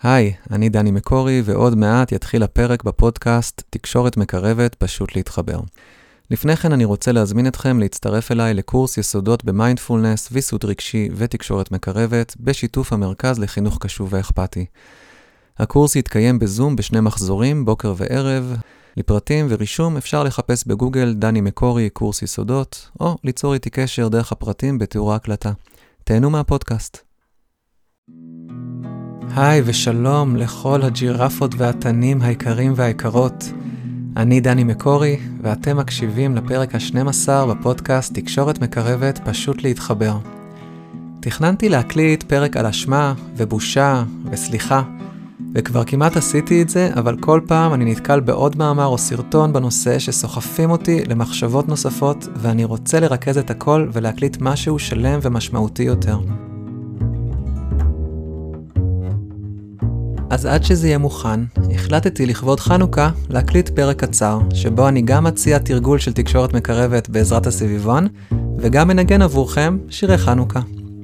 היי, אני דני מקורי, ועוד מעט יתחיל הפרק בפודקאסט תקשורת מקרבת פשוט להתחבר. לפני כן אני רוצה להזמין אתכם להצטרף אליי לקורס יסודות במיינדפולנס, ויסות רגשי ותקשורת מקרבת, בשיתוף המרכז לחינוך קשוב ואכפתי. הקורס יתקיים בזום בשני מחזורים, בוקר וערב. לפרטים ורישום אפשר לחפש בגוגל דני מקורי קורס יסודות, או ליצור איתי קשר דרך הפרטים בתיאור ההקלטה. תהנו מהפודקאסט. היי ושלום לכל הג'ירפות והתנים היקרים והיקרות. אני דני מקורי, ואתם מקשיבים לפרק ה-12 בפודקאסט תקשורת מקרבת פשוט להתחבר. תכננתי להקליט פרק על אשמה ובושה וסליחה, וכבר כמעט עשיתי את זה, אבל כל פעם אני נתקל בעוד מאמר או סרטון בנושא שסוחפים אותי למחשבות נוספות, ואני רוצה לרכז את הכל ולהקליט משהו שלם ומשמעותי יותר. אז עד שזה יהיה מוכן, החלטתי לכבוד חנוכה להקליט פרק קצר, שבו אני גם מציע תרגול של תקשורת מקרבת בעזרת הסביבון, וגם מנגן עבורכם שירי חנוכה.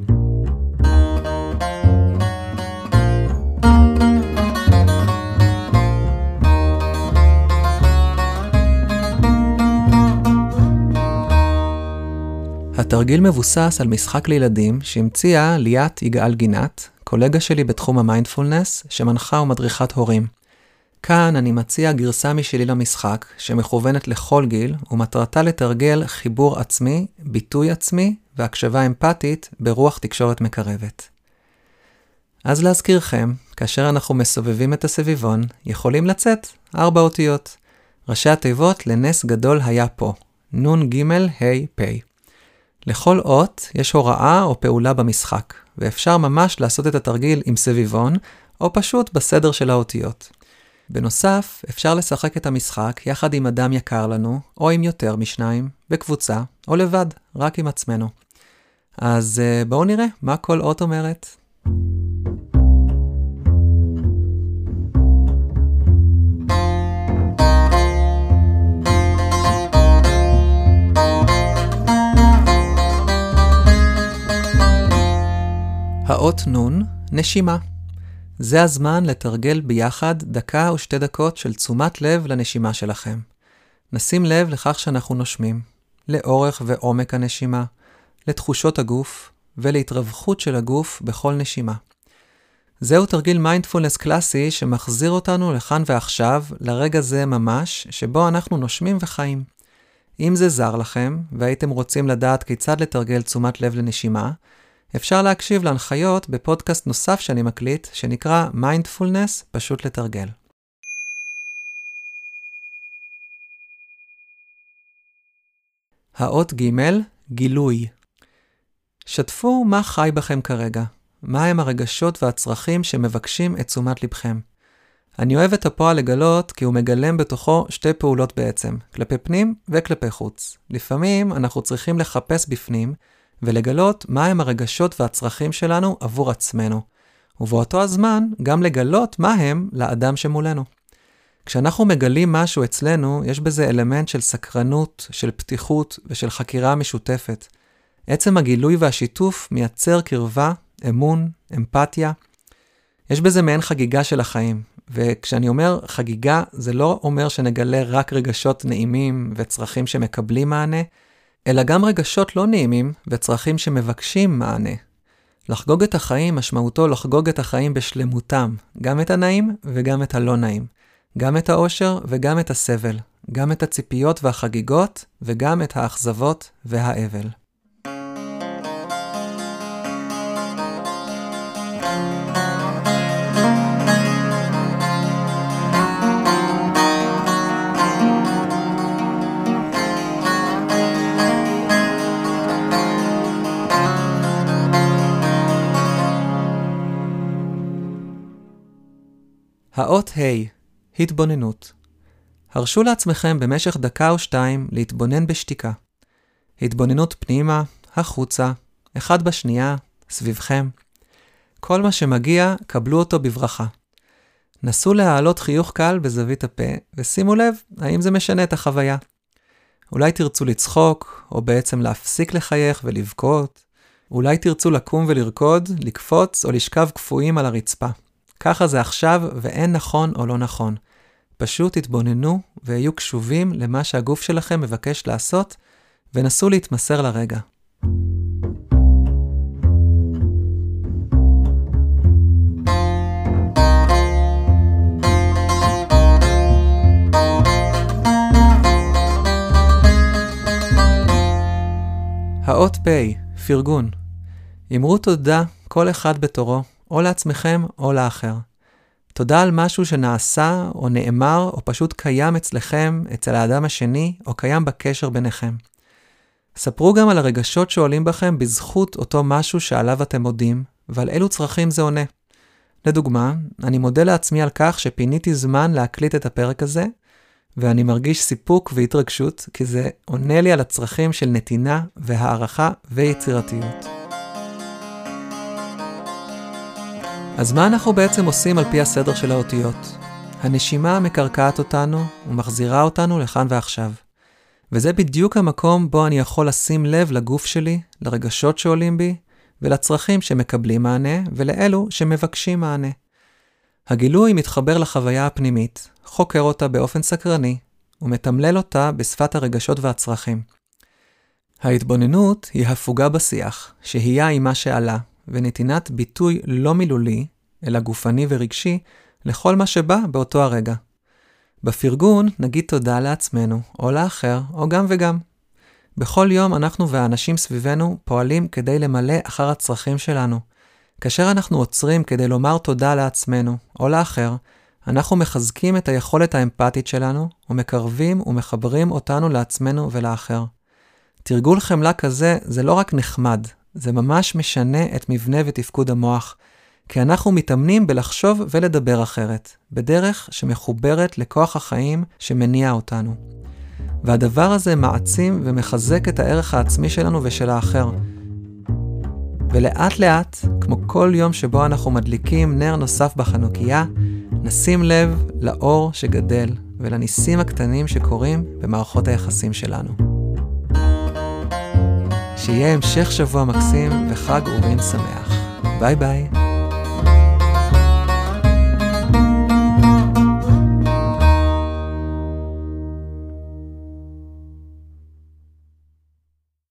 התרגיל מבוסס על משחק לילדים שהמציאה ליאת יגאל גינת, קולגה שלי בתחום המיינדפולנס, שמנחה ומדריכת הורים. כאן אני מציע גרסה משלי למשחק, שמכוונת לכל גיל, ומטרתה לתרגל חיבור עצמי, ביטוי עצמי, והקשבה אמפתית ברוח תקשורת מקרבת. אז להזכירכם, כאשר אנחנו מסובבים את הסביבון, יכולים לצאת 4 אותיות. ראשי התיבות לנס גדול היה פה, נון ג' ה' פ'. לכל אות יש הוראה או פעולה במשחק, ואפשר ממש לעשות את התרגיל עם סביבון, או פשוט בסדר של האותיות. בנוסף, אפשר לשחק את המשחק יחד עם אדם יקר לנו, או עם יותר משניים, בקבוצה, או לבד, רק עם עצמנו. אז בואו נראה מה כל אות אומרת. האות נון, נשימה. זה הזמן לתרגל ביחד 1 או 2 דקות של תשומת לב לנשימה שלכם. נשים לב לכך שאנחנו נושמים, לאורך ועומק הנשימה, לתחושות הגוף ולהתרווחות של הגוף בכל נשימה. זהו תרגיל מיינדפולנס קלאסי שמחזיר אותנו לכאן ועכשיו, לרגע זה ממש, שבו אנחנו נושמים וחיים. אם זה זר לכם והייתם רוצים לדעת כיצד לתרגל תשומת לב לנשימה, אפשר להקשיב להנחיות בפודקאסט נוסף שאני מקליט, שנקרא מיינדפולנס פשוט לתרגל. האות ג' גילוי. שתפו מה חי בכם כרגע, מה הם הרגשות והצרכים שמבקשים את תשומת לבכם. אני אוהב את הפועל לגלות כי הוא מגלם בתוכו 2 פעולות בעצם, כלפי פנים וכלפי חוץ. לפעמים אנחנו צריכים לחפש בפנים, ולגלות מהם הרגשות והצרכים שלנו עבור עצמנו, ובאותו הזמן גם לגלות מהם לאדם שמולנו. כשאנחנו מגלים משהו אצלנו, יש בזה אלמנט של סקרנות, של פתיחות ושל חקירה משותפת. עצם הגילוי והשיתוף מייצר קרבה, אמון, אמפתיה. יש בזה מעין חגיגה של החיים, וכשאני אומר חגיגה, זה לא אומר שנגלה רק רגשות נעימים וצרכים שמקבלים מענה, אלא גם רגשות לא נעימים וצרכים שמבקשים מענה. לחגוג את החיים משמעותו לחגוג את החיים בשלמותם, גם את הנעים וגם את הלא נעים, גם את האושר וגם את הסבל, גם את הציפיות והחגיגות וגם את האכזבות והאבל. האות ה' התבוננות. הרשו לעצמכם במשך 1 או 2 דקות להתבונן בשתיקה. התבוננות פנימה, החוצה, אחד בשנייה, סביבכם. כל מה שמגיע, קבלו אותו בברכה. נסו להעלות חיוך קל בזווית הפה, ושימו לב האם זה משנה את החוויה. אולי תרצו לצחוק, או בעצם להפסיק לחייך ולבכות. אולי תרצו לקום ולרקוד, לקפוץ או לשכב קפואים על הרצפה. ככה זה עכשיו ואין נכון או לא נכון. פשוט תתבוננו ויהיו קשובים למה שהגוף שלכם מבקש לעשות, ונסו להתמסר לרגע. האות פ', פרגון. אמרו תודה כל אחד בתורו, או לעצמכם או לאחר. תודה על משהו שנעשה או נאמר או פשוט קיים אצלכם, אצל האדם השני, או קיים בקשר ביניכם. ספרו גם על הרגשות שעולים בכם בזכות אותו משהו שעליו אתם מודים, ועל אילו צרכים זה עונה. לדוגמה, אני מודה לעצמי על כך שפיניתי זמן להקליט את הפרק הזה, ואני מרגיש סיפוק והתרגשות, כי זה עונה לי על הצרכים של נתינה והערכה ויצירתיות. אז מה אנחנו בעצם עושים על פי הסדר של האותיות? הנשימה מקרקעת אותנו ומחזירה אותנו לכאן ועכשיו. וזה בדיוק המקום בו אני יכול לשים לב לגוף שלי, לרגשות שעולים בי, ולצרכים שמקבלים מענה, ולאלו שמבקשים מענה. הגילוי מתחבר לחוויה הפנימית, חוקר אותה באופן סקרני, ומתמלל אותה בשפת הרגשות והצרכים. ההתבוננות היא הפוגה בשיח, שהייה עם מה שעלה, ונתינת ביטוי לא מילולי, אלא גופני ורגשי, לכל מה שבא באותו הרגע. בפרגון נגיד תודה לעצמנו, או לאחר, או גם וגם. בכל יום אנחנו והאנשים סביבנו פועלים כדי למלא אחר הצרכים שלנו. כאשר אנחנו עוצרים כדי לומר תודה לעצמנו, או לאחר, אנחנו מחזקים את היכולת האמפתית שלנו, ומקרבים ומחברים אותנו לעצמנו ולאחר. תרגול חמלה כזה זה לא רק נחמד, זה ממש משנה את מבנה ותפקוד המוח, כי אנחנו מתאמנים בלחשוב ולדבר אחרת, בדרך שמחוברת לכוח החיים שמניע אותנו. והדבר הזה מעצים ומחזק את הערך העצמי שלנו ושל האחר. ולאט לאט, כמו כל יום שבו אנחנו מדליקים נר נוסף בחנוכיה, נשים לב לאור שגדל ולניסים הקטנים שקורים במערכות היחסים שלנו. שיהיה המשך שבוע מקסים וחג אורים שמח. ביי ביי.